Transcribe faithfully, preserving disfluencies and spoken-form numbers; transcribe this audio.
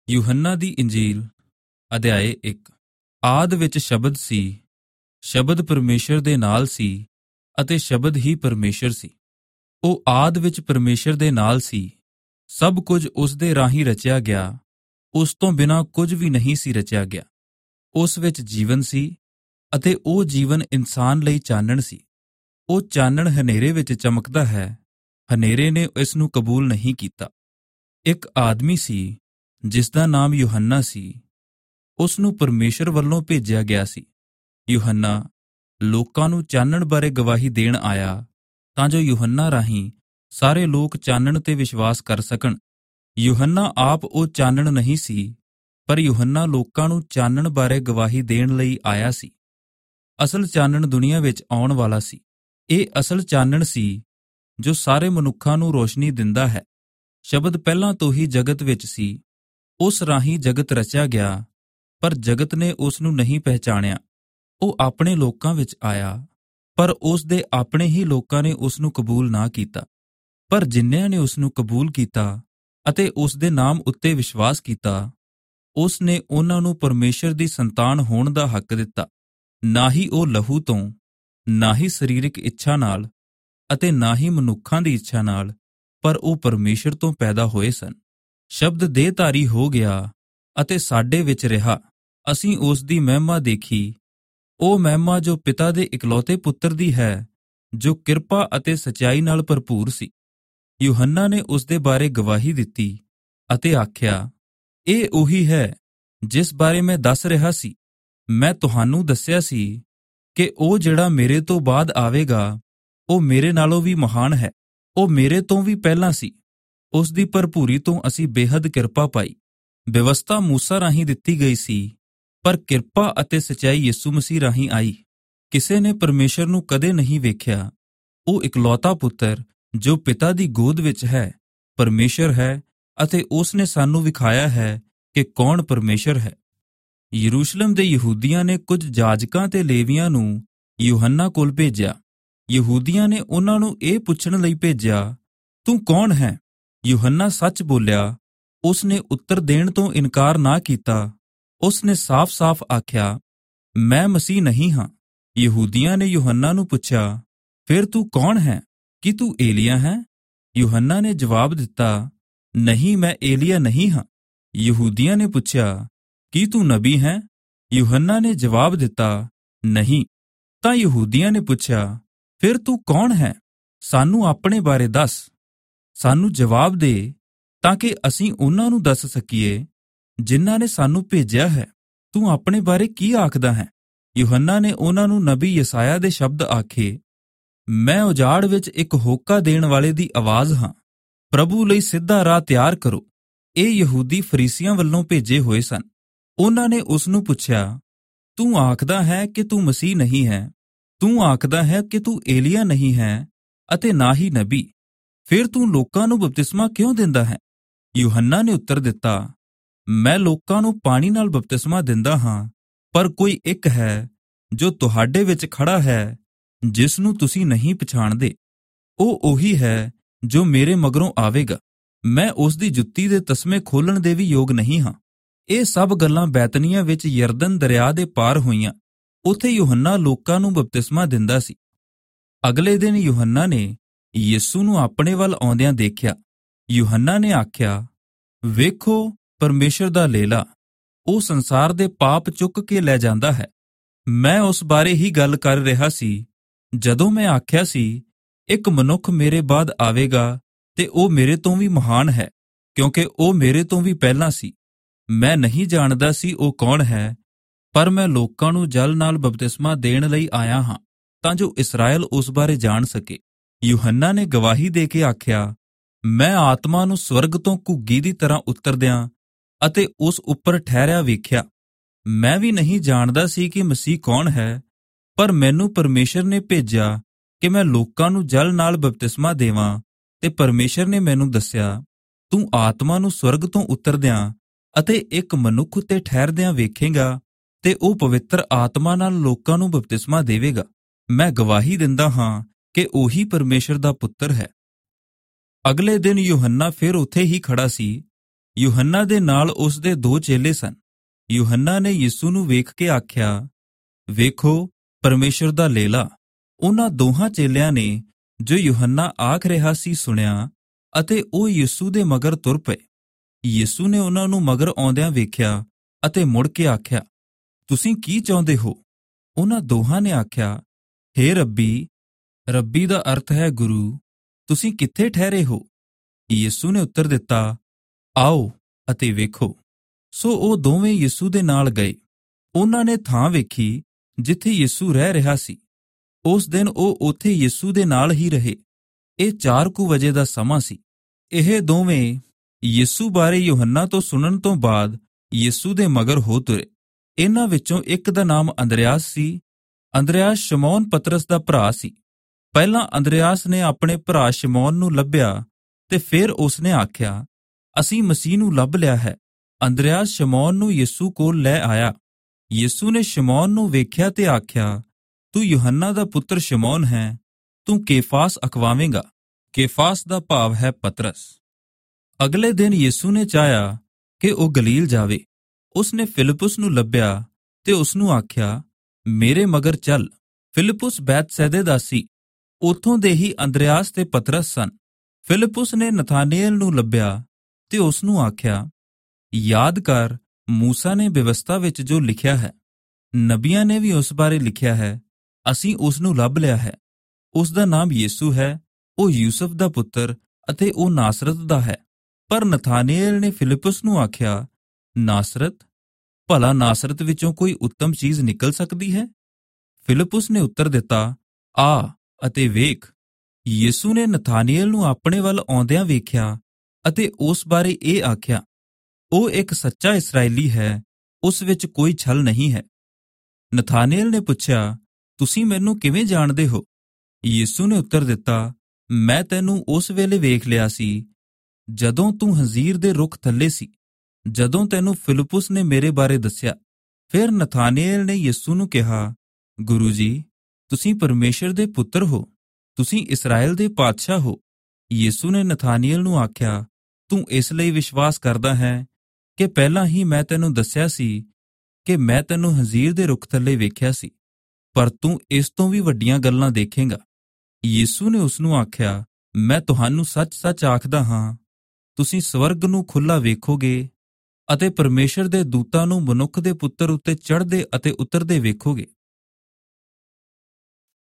यूहन्ना दी इंजील अध्याय एक। आद विच शब्द सी, शब्द परमेशर दे नाल सी अते शब्द ही परमेशर सी। ਉਹ ਆਦ ਵਿੱਚ ਪਰਮੇਸ਼ਰ ਦੇ ਨਾਲ ਸੀ। ਸਭ ਕੁਝ ਉਸ ਦੇ ਰਾਹੀਂ ਰਚਿਆ ਗਿਆ, ਉਸ ਤੋਂ ਬਿਨਾਂ ਕੁਝ ਵੀ ਨਹੀਂ ਸੀ ਰਚਿਆ ਗਿਆ। ਉਸ ਵਿੱਚ ਜੀਵਨ ਸੀ ਅਤੇ ਉਹ ਜੀਵਨ ਇਨਸਾਨ ਲਈ ਚਾਨਣ ਸੀ। ਉਹ ਚਾਨਣ ਹਨੇਰੇ ਵਿੱਚ ਚਮਕਦਾ ਹੈ, ਹਨੇਰੇ ਨੇ ਇਸ ਨੂੰ ਕਬੂਲ ਨਹੀਂ ਕੀਤਾ। ਇੱਕ ਆਦਮੀ ਸੀ ਜਿਸ ਦਾ ਨਾਮ ਯੂਹੰਨਾ ਸੀ। ਉਸ ਨੂੰ ਪਰਮੇਸ਼ਰ ਵੱਲੋਂ ਭੇਜਿਆ ਗਿਆ ਸੀ। ਯੂਹੰਨਾ ਲੋਕਾਂ ਨੂੰ ਚਾਨਣ ਬਾਰੇ ਗਵਾਹੀ ਦੇਣ ਆਇਆ ਤਾਂ ਜੋ ਯੂਹੰਨਾ ਰਾਹੀਂ ਸਾਰੇ ਲੋਕ ਚਾਨਣ ਤੇ ਵਿਸ਼ਵਾਸ ਕਰ ਸਕਣ। ਯੂਹੰਨਾ ਆਪ ਉਹ ਚਾਨਣ ਨਹੀਂ ਸੀ, ਪਰ ਯੂਹੰਨਾ ਲੋਕਾਂ ਨੂੰ ਚਾਨਣ ਬਾਰੇ ਗਵਾਹੀ ਦੇਣ ਲਈ ਆਇਆ ਸੀ। ਅਸਲ ਚਾਨਣ ਦੁਨੀਆ ਵਿੱਚ ਆਉਣ ਵਾਲਾ ਸੀ। ਇਹ ਅਸਲ ਚਾਨਣ ਸੀ ਜੋ ਸਾਰੇ ਮਨੁੱਖਾਂ ਨੂੰ ਰੋਸ਼ਨੀ ਦਿੰਦਾ ਹੈ। ਸ਼ਬਦ ਪਹਿਲਾਂ ਤੋਂ ਹੀ ਜਗਤ ਵਿੱਚ ਸੀ, ਉਸ ਰਾਹੀਂ ਜਗਤ ਰਚਿਆ ਗਿਆ, ਪਰ ਜਗਤ ਨੇ ਉਸ ਨੂੰ ਨਹੀਂ ਪਹਿਚਾਣਿਆ। ਉਹ ਆਪਣੇ ਲੋਕਾਂ ਵਿੱਚ ਆਇਆ, ਪਰ ਉਸ ਦੇ ਆਪਣੇ ਹੀ ਲੋਕਾਂ ਨੇ ਉਸ ਨੂੰ ਕਬੂਲ ਨਾ ਕੀਤਾ। ਪਰ ਜਿਨ੍ਹਾਂ ਨੇ ਉਸ ਨੂੰ ਕਬੂਲ ਕੀਤਾ ਅਤੇ ਉਸ ਦੇ ਨਾਮ ਉੱਤੇ ਵਿਸ਼ਵਾਸ ਕੀਤਾ, ਉਸ ਨੇ ਉਹਨਾਂ ਨੂੰ ਪਰਮੇਸ਼ਰ ਦੀ ਸੰਤਾਨ ਹੋਣ ਦਾ ਹੱਕ ਦਿੱਤਾ। ਨਾ ਹੀ ਉਹ ਲਹੂ ਤੋਂ, ਨਾ ਹੀ ਸਰੀਰਕ ਇੱਛਾ ਨਾਲ ਅਤੇ ਨਾ ਹੀ ਮਨੁੱਖਾਂ ਦੀ ਇੱਛਾ ਨਾਲ, ਪਰ ਉਹ ਪਰਮੇਸ਼ਰ ਤੋਂ ਪੈਦਾ ਹੋਏ ਸਨ। ਸ਼ਬਦ ਦੇਹਧਾਰੀ ਹੋ ਗਿਆ ਅਤੇ ਸਾਡੇ ਵਿੱਚ ਰਿਹਾ। ਅਸੀਂ ਉਸ ਦੀ ਮਹਿਮਾ ਦੇਖੀ, ਉਹ ਮਹਿਮਾ ਜੋ ਪਿਤਾ ਦੇ ਇਕਲੌਤੇ ਪੁੱਤਰ ਦੀ ਹੈ, ਜੋ ਕਿਰਪਾ ਅਤੇ ਸਚਾਈ ਨਾਲ ਭਰਪੂਰ ਸੀ। ਯੂਹੰਨਾ ਨੇ ਉਸ ਦੇ ਬਾਰੇ ਗਵਾਹੀ ਦਿੱਤੀ ਅਤੇ ਆਖਿਆ, ਇਹ ਉਹੀ ਹੈ ਜਿਸ ਬਾਰੇ ਮੈਂ ਦੱਸ ਰਿਹਾ ਸੀ। ਮੈਂ ਤੁਹਾਨੂੰ ਦੱਸਿਆ ਸੀ ਕਿ ਉਹ ਜਿਹੜਾ ਮੇਰੇ ਤੋਂ ਬਾਅਦ ਆਵੇਗਾ, ਉਹ ਮੇਰੇ ਨਾਲੋਂ ਵੀ ਮਹਾਨ ਹੈ। ਉਹ ਮੇਰੇ ਤੋਂ ਵੀ ਪਹਿਲਾਂ ਸੀ। ਉਸ ਦੀ ਭਰਪੂਰੀ ਤੋਂ ਅਸੀਂ ਬੇਹੱਦ ਕਿਰਪਾ ਪਾਈ। ਵਿਵਸਥਾ ਮੂਸਾ ਰਾਹੀਂ ਦਿੱਤੀ ਗਈ ਸੀ, ਪਰ ਕਿਰਪਾ ਅਤੇ ਸਚਾਈ ਯਿਸੂ ਮਸੀਹ ਰਾਹੀਂ ਆਈ। ਕਿਸੇ ਨੇ ਪਰਮੇਸ਼ਰ ਨੂੰ ਕਦੇ ਨਹੀਂ ਵੇਖਿਆ। ਉਹ ਇਕਲੌਤਾ ਪੁੱਤਰ ਜੋ ਪਿਤਾ ਦੀ ਗੋਦ ਵਿੱਚ ਹੈ, ਪਰਮੇਸ਼ਰ ਹੈ ਅਤੇ ਉਸ ਨੇ ਸਾਨੂੰ ਵਿਖਾਇਆ ਹੈ ਕਿ ਕੌਣ ਪਰਮੇਸ਼ਰ ਹੈ। ਯਰੂਸ਼ਲਮ ਦੇ ਯਹੂਦੀਆਂ ਨੇ ਕੁਝ ਜਾਜਕਾਂ ਤੇ ਲੇਵੀਆਂ ਨੂੰ ਯੂਹੰਨਾ ਕੋਲ ਭੇਜਿਆ। ਯਹੂਦੀਆਂ ਨੇ ਉਹਨਾਂ ਨੂੰ ਇਹ ਪੁੱਛਣ ਲਈ ਭੇਜਿਆ, ਤੂੰ ਕੌਣ ਹੈ? ਯੂਹੰਨਾ ਸੱਚ ਬੋਲਿਆ। ਉਸ ਨੇ ਉੱਤਰ ਦੇਣ ਤੋਂ ਇਨਕਾਰ ਨਾ ਕੀਤਾ। ਉਸ ਨੇ ਸਾਫ਼-ਸਾਫ਼ ਆਖਿਆ, ਮੈਂ ਮਸੀਹ ਨਹੀਂ ਹਾਂ। ਯਹੂਦੀਆਂ ਨੇ ਯੂਹੰਨਾ ਨੂੰ ਪੁੱਛਿਆ, ਫਿਰ ਤੂੰ ਕੌਣ ਹੈ? ਕੀ ਤੂੰ ਏਲੀਆ ਹੈ? ਯੂਹੰਨਾ ਨੇ ਜਵਾਬ ਦਿੱਤਾ, ਨਹੀਂ, ਮੈਂ ਏਲੀਆ ਨਹੀਂ ਹਾਂ। ਯਹੂਦੀਆਂ ਨੇ ਪੁੱਛਿਆ, ਕੀ ਤੂੰ ਨਬੀ ਹੈ? ਯੂਹੰਨਾ ਨੇ ਜਵਾਬ ਦਿੱਤਾ, ਨਹੀਂ। ਤਾਂ ਯਹੂਦੀਆਂ ਨੇ ਪੁੱਛਿਆ, ਫਿਰ ਤੂੰ ਕੌਣ ਹੈ? ਸਾਨੂੰ ਆਪਣੇ ਬਾਰੇ ਦੱਸ, ਸਾਨੂੰ ਜਵਾਬ ਦੇ, ਤਾਂ ਕਿ ਅਸੀਂ ਉਹਨਾਂ ਨੂੰ ਦੱਸ ਸਕੀਏ ਜਿਨ੍ਹਾਂ ਨੇ ਸਾਨੂੰ ਭੇਜਿਆ ਹੈ। ਤੂੰ ਆਪਣੇ ਬਾਰੇ ਕੀ ਆਖਦਾ ਹੈ? ਯੂਹੰਨਾ ਨੇ ਉਹਨਾਂ ਨੂੰ ਨਬੀ ਯਸਾਇਆ ਦੇ ਸ਼ਬਦ ਆਖੇ, ਮੈਂ ਉਜਾੜ ਵਿੱਚ ਇੱਕ ਹੋਕਾ ਦੇਣ ਵਾਲੇ ਦੀ ਆਵਾਜ਼ ਹਾਂ, ਪ੍ਰਭੂ ਲਈ ਸਿੱਧਾ ਰਾਹ ਤਿਆਰ ਕਰੋ। ਇਹ ਯਹੂਦੀ ਫਰੀਸੀਆਂ ਵੱਲੋਂ ਭੇਜੇ ਹੋਏ ਸਨ। ਉਹਨਾਂ ਨੇ ਉਸ ਨੂੰ ਪੁੱਛਿਆ, ਤੂੰ ਆਖਦਾ ਹੈ ਕਿ ਤੂੰ ਮਸੀਹ ਨਹੀਂ ਹੈ, ਤੂੰ ਆਖਦਾ ਹੈ ਕਿ ਤੂੰ ਏਲੀਆ ਨਹੀਂ ਹੈ ਅਤੇ ਨਾ ਹੀ ਨਬੀ, ਫਿਰ ਤੂੰ ਲੋਕਾਂ ਨੂੰ ਬਪਤਿਸਮਾ ਕਿਉਂ ਦਿੰਦਾ ਹੈ? ਯੂਹੰਨਾ ਨੇ ਉੱਤਰ ਦਿੱਤਾ, ਮੈਂ ਲੋਕਾਂ ਨੂੰ ਪਾਣੀ ਨਾਲ ਬਪਤਿਸਮਾ ਦਿੰਦਾ ਹਾਂ, ਪਰ ਕੋਈ ਇੱਕ ਹੈ ਜੋ ਤੁਹਾਡੇ ਵਿੱਚ ਖੜਾ ਹੈ, ਜਿਸ ਨੂੰ ਤੁਸੀਂ ਨਹੀਂ ਪਛਾਣਦੇ। ਉਹ ਉਹੀ ਹੈ ਜੋ ਮੇਰੇ ਮਗਰੋਂ ਆਵੇਗਾ। ਮੈਂ ਉਸ ਦੀ ਜੁੱਤੀ ਦੇ ਤਸਮੇ ਖੋਲਣ ਦੇ ਵੀ ਯੋਗ ਨਹੀਂ ਹਾਂ। ਇਹ ਸਭ ਗੱਲਾਂ ਬੈਤਨੀਆ ਵਿੱਚ ਯਰਦਨ ਦਰਿਆ ਦੇ ਪਾਰ ਹੋਈਆਂ। ਉੱਥੇ ਯੂਹੰਨਾ ਲੋਕਾਂ ਨੂੰ ਬਪਤਿਸਮਾ ਦਿੰਦਾ ਸੀ। ਅਗਲੇ ਦਿਨ ਯੂਹੰਨਾ ਨੇ ਯਿਸੂ ਨੂੰ ਆਪਣੇ ਵੱਲ ਆਉਂਦਿਆਂ ਦੇਖਿਆ। ਯੂਹੰਨਾ ਨੇ ਆਖਿਆ, ਵੇਖੋ ਪਰਮੇਸ਼ਰ ਦਾ ਲੇਲਾ, ਉਹ ਸੰਸਾਰ ਦੇ ਪਾਪ ਚੁੱਕ ਕੇ ਲੈ ਜਾਂਦਾ ਹੈ। ਮੈਂ ਉਸ ਬਾਰੇ ਹੀ ਗੱਲ ਕਰ ਰਿਹਾ ਸੀ ਜਦੋਂ ਮੈਂ ਆਖਿਆ ਸੀ, ਇੱਕ ਮਨੁੱਖ ਮੇਰੇ ਬਾਅਦ ਆਵੇਗਾ ਤੇ ਉਹ ਮੇਰੇ ਤੋਂ ਵੀ ਮਹਾਨ ਹੈ, ਕਿਉਂਕਿ ਉਹ ਮੇਰੇ ਤੋਂ ਵੀ ਪਹਿਲਾਂ ਸੀ। ਮੈਂ ਨਹੀਂ ਜਾਣਦਾ ਸੀ ਉਹ ਕੌਣ ਹੈ, ਪਰ ਮੈਂ ਲੋਕਾਂ ਨੂੰ ਜਲ ਨਾਲ ਬਪਤਿਸਮਾ ਦੇਣ ਲਈ ਆਇਆ ਹਾਂ, ਤਾਂ ਜੋ ਇਸਰਾਏਲ ਉਸ ਬਾਰੇ ਜਾਣ ਸਕੇ। ਯੂਹੰਨਾ ਨੇ ਗਵਾਹੀ ਦੇ ਕੇ ਆਖਿਆ, ਮੈਂ ਆਤਮਾ ਨੂੰ ਸਵਰਗ ਤੋਂ ਘੁੱਗੀ ਦੀ ਤਰ੍ਹਾਂ ਉਤਰਦਿਆਂ ਅਤੇ ਉਸ ਉੱਪਰ ਠਹਿਰਿਆ ਵੇਖਿਆ। ਮੈਂ ਵੀ ਨਹੀਂ ਜਾਣਦਾ ਸੀ ਕਿ ਮਸੀਹ ਕੌਣ ਹੈ, ਪਰ ਮੈਨੂੰ ਪਰਮੇਸ਼ਰ ਨੇ ਭੇਜਿਆ ਕਿ ਮੈਂ ਲੋਕਾਂ ਨੂੰ ਜਲ ਨਾਲ ਬਪਤਿਸਮਾ ਦੇਵਾਂ। ਤੇ ਪਰਮੇਸ਼ਰ ਨੇ ਮੈਨੂੰ ਦੱਸਿਆ, ਤੂੰ ਆਤਮਾ ਨੂੰ ਸਵਰਗ ਤੋਂ ਉਤਰਦਿਆਂ ਅਤੇ ਇੱਕ ਮਨੁੱਖ ਉੱਤੇ ਠਹਿਰਦਿਆਂ ਵੇਖੇਂਗਾ ਤੇ ਉਹ ਪਵਿੱਤਰ ਆਤਮਾ ਨਾਲ ਲੋਕਾਂ ਨੂੰ ਬਪਤਿਸਮਾ ਦੇਵੇਗਾ। ਮੈਂ ਗਵਾਹੀ ਦਿੰਦਾ ਹਾਂ ਕਿ ਉਹੀ ਪਰਮੇਸ਼ਰ ਦਾ ਪੁੱਤਰ ਹੈ। ਅਗਲੇ ਦਿਨ ਯੂਹੰਨਾ ਫਿਰ ਉੱਥੇ ਹੀ ਖੜਾ ਸੀ ਯੂਹੰਨਾ ਦੇ ਨਾਲ ਉਸ ਦੇ ਦੋ ਚੇਲੇ ਸਨ। ਯੂਹੰਨਾ ਨੇ ਯਿਸੂ ਨੂੰ ਵੇਖ ਕੇ ਆਖਿਆ, ਵੇਖੋ ਪਰਮੇਸ਼ਰ ਦਾ ਲੇਲਾ। ਉਹਨਾਂ ਦੋਹਾਂ ਚੇਲਿਆਂ ਨੇ ਜੋ ਯੂਹੰਨਾ ਆਖ ਰਿਹਾ ਸੀ ਸੁਣਿਆ ਅਤੇ ਉਹ ਯਿਸੂ ਦੇ ਮਗਰ ਤੁਰ ਪਏ। ਯਿਸੂ ਨੇ ਉਹਨਾਂ ਨੂੰ ਮਗਰ ਆਉਂਦਿਆਂ ਵੇਖਿਆ ਅਤੇ ਮੁੜ ਕੇ ਆਖਿਆ, ਤੁਸੀਂ ਕੀ ਚਾਹੁੰਦੇ ਹੋ? ਉਹਨਾਂ ਦੋਹਾਂ ਨੇ ਆਖਿਆ, ਹੇ ਰੱਬੀ। ਰੱਬੀ ਦਾ ਅਰਥ ਹੈ ਗੁਰੂ, ਤੁਸੀਂ ਕਿੱਥੇ ਠਹਿਰੇ ਹੋ? ਯਿਸੂ ਨੇ ਉੱਤਰ ਦਿੱਤਾ, ਆਓ ਅਤੇ ਵੇਖੋ। ਸੋ ਉਹ ਦੋਵੇਂ ਯਿਸੂ ਦੇ ਨਾਲ ਗਏ। ਉਹਨਾਂ ਨੇ ਥਾਂ ਵੇਖੀ ਜਿੱਥੇ ਯਿਸੂ ਰਹਿ ਰਿਹਾ ਸੀ। ਉਸ ਦਿਨ ਉਹ ਉੱਥੇ ਯਿਸੂ ਦੇ ਨਾਲ ਹੀ ਰਹੇ। ਇਹ ਚਾਰ ਕੁ ਵਜੇ ਦਾ ਸਮਾਂ ਸੀ। ਇਹ ਦੋਵੇਂ ਯਿਸੂ ਬਾਰੇ ਯੂਹੰਨਾ ਤੋਂ ਸੁਣਨ ਤੋਂ ਬਾਅਦ ਯਿਸੂ ਦੇ ਮਗਰ ਹੋ ਤੁਰੇ। ਇਹਨਾਂ ਵਿੱਚੋਂ ਇੱਕ ਦਾ ਨਾਮ ਅੰਦਰਿਆਸ ਸੀ। ਅੰਦਰਿਆਸ ਸ਼ਮੌਨ ਪਤਰਸ ਦਾ ਭਰਾ ਸੀ। ਪਹਿਲਾਂ ਅੰਦਰਿਆਸ ਨੇ ਆਪਣੇ ਭਰਾ ਸ਼ਮੌਨ ਨੂੰ ਲੱਭਿਆ ਤੇ ਫਿਰ ਉਸਨੇ ਆਖਿਆ, ਅਸੀਂ ਮਸੀਹ ਨੂੰ ਲੱਭ ਲਿਆ ਹੈ। ਅੰਦਰਿਆਸ ਸ਼ਮੌਨ ਨੂੰ ਯਿਸੂ ਕੋਲ ਲੈ ਆਇਆ। ਯਿਸੂ ਨੇ ਸ਼ਮੌਨ ਨੂੰ ਵੇਖਿਆ ਤੇ ਆਖਿਆ, ਤੂੰ ਯੂਹੰਨਾ ਦਾ ਪੁੱਤਰ ਸ਼ਮੌਨ ਹੈ, ਤੂੰ ਕੇਫਾਸ ਅਖਵਾਵੇਂਗਾ। ਕੇਫਾਸ ਦਾ ਭਾਵ ਹੈ ਪਤਰਸ। ਅਗਲੇ ਦਿਨ ਯਿਸੂ ਨੇ ਚਾਹਿਆ ਕਿ ਉਹ ਗਲੀਲ ਜਾਵੇ। ਉਸਨੇ ਫਿਲਿਪੁਸ ਨੂੰ ਲੱਭਿਆ ਤੇ ਉਸਨੂੰ ਆਖਿਆ, ਮੇਰੇ ਮਗਰ ਚੱਲ। ਫਿਲਿਪੁਸ ਬੈਤਸੈਦੇ ਦਾ ਸੀ। ਉੱਥੋਂ ਦੇ ਹੀ ਅੰਦਰਿਆਸ ਤੇ ਪਤਰਸ ਸਨ। ਫਿਲਿਪੁਸ ਨੇ ਨਥਾਨੇਲ ਨੂੰ ਲੱਭਿਆ ਤੇ ਉਸਨੂੰ ਆਖਿਆ, ਯਾਦ ਕਰ, ਮੂਸਾ ਨੇ ਬਿਵਸਥਾ ਵਿੱਚ ਜੋ ਲਿਖਿਆ ਹੈ, ਨਬੀਆਂ ਨੇ ਵੀ ਉਸ ਬਾਰੇ ਲਿਖਿਆ ਹੈ, ਅਸੀਂ ਉਸ ਨੂੰ ਲੱਭ ਲਿਆ ਹੈ। ਉਸ ਦਾ ਨਾਮ ਯਿਸੂ ਹੈ। ਉਹ ਯੂਸਫ ਦਾ ਪੁੱਤਰ ਅਤੇ ਉਹ ਨਾਸਰਤ ਦਾ ਹੈ। ਪਰ ਨਥਾਨੇਲ ਨੇ ਫਿਲਿਪੁਸ ਨੂੰ ਆਖਿਆ, ਨਾਸਰਤ? ਭਲਾ ਨਾਸਰਤ ਵਿੱਚੋਂ ਕੋਈ ਉੱਤਮ ਚੀਜ਼ ਨਿਕਲ ਸਕਦੀ ਹੈ? ਫਿਲਿਪੁਸ ਨੇ ਉੱਤਰ ਦਿੱਤਾ, ਆ ਅਤੇ ਵੇਖ। ਯਿਸੂ ਨੇ ਨਥਾਨੇਲ ਨੂੰ ਆਪਣੇ ਵੱਲ ਆਉਂਦਿਆਂ ਵੇਖਿਆ ਅਤੇ ਉਸ ਬਾਰੇ ਇਹ ਆਖਿਆ, ਉਹ ਇੱਕ ਸੱਚਾ ਇਸਰਾਏਲੀ ਹੈ, ਉਸ ਵਿੱਚ ਕੋਈ ਛਲ ਨਹੀਂ ਹੈ। ਨਥਾਨੇਲ ਨੇ ਪੁੱਛਿਆ, ਤੁਸੀਂ ਮੈਨੂੰ ਕਿਵੇਂ ਜਾਣਦੇ ਹੋ? ਯਿਸੂ ਨੇ ਉੱਤਰ ਦਿੱਤਾ, ਮੈਂ ਤੈਨੂੰ ਉਸ ਵੇਲੇ ਵੇਖ ਲਿਆ ਸੀ ਜਦੋਂ ਤੂੰ ਹੰਜ਼ੀਰ ਦੇ ਰੁੱਖ ਥੱਲੇ ਸੀ, ਜਦੋਂ ਤੈਨੂੰ ਫਿਲਿਪੁਸ ਨੇ ਮੇਰੇ ਬਾਰੇ ਦੱਸਿਆ। ਫਿਰ ਨਥਾਨੇਲ ਨੇ ਯਿਸੂ ਨੂੰ ਕਿਹਾ, ਗੁਰੂ ਜੀ, ਤੁਸੀਂ ਪਰਮੇਸ਼ਰ ਦੇ ਪੁੱਤਰ ਹੋ, ਤੁਸੀਂ ਇਸਰਾਏਲ ਦੇ ਪਾਤਸ਼ਾਹ ਹੋ। ਯਿਸੂ ਨੇ ਨਥਾਨੇਲ ਨੂੰ ਆਖਿਆ, ਤੂੰ ਇਸ ਲਈ ਵਿਸ਼ਵਾਸ ਕਰਦਾ ਹੈ ਕਿ ਪਹਿਲਾਂ ਹੀ ਮੈਂ ਤੈਨੂੰ ਦੱਸਿਆ ਸੀ ਕਿ ਮੈਂ ਤੈਨੂੰ ਹੰਜ਼ੀਰ ਦੇ ਰੁੱਖ ਥੱਲੇ ਵੇਖਿਆ ਸੀ, ਪਰ ਤੂੰ ਇਸ ਤੋਂ ਵੀ ਵੱਡੀਆਂ ਗੱਲਾਂ ਦੇਖੇਂਗਾ। ਯਿਸੂ ਨੇ ਉਸਨੂੰ ਆਖਿਆ, ਮੈਂ ਤੁਹਾਨੂੰ ਸੱਚ-ਸੱਚ ਆਖਦਾ ਹਾਂ, ਤੁਸੀਂ ਸਵਰਗ ਨੂੰ ਖੁੱਲ੍ਹਾ ਵੇਖੋਗੇ ਅਤੇ ਪਰਮੇਸ਼ਰ ਦੇ ਦੂਤਾਂ ਨੂੰ ਮਨੁੱਖ ਦੇ ਪੁੱਤਰ ਉੱਤੇ ਚੜ੍ਹਦੇ ਅਤੇ ਉਤਰਦੇ ਵੇਖੋਗੇ।